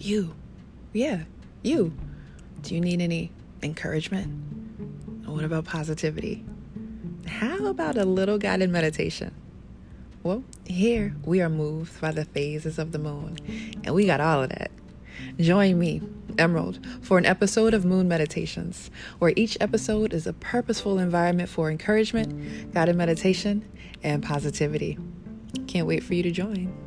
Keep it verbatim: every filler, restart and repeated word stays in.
You. Yeah, you. Do you need any encouragement? What about positivity? How about a little guided meditation? Well, here we are moved by the phases of the moon, and we got all of that. Join me, Emerald, for an episode of Moon Meditations, where each episode is a purposeful environment for encouragement, guided meditation, and positivity. Can't wait for you to join.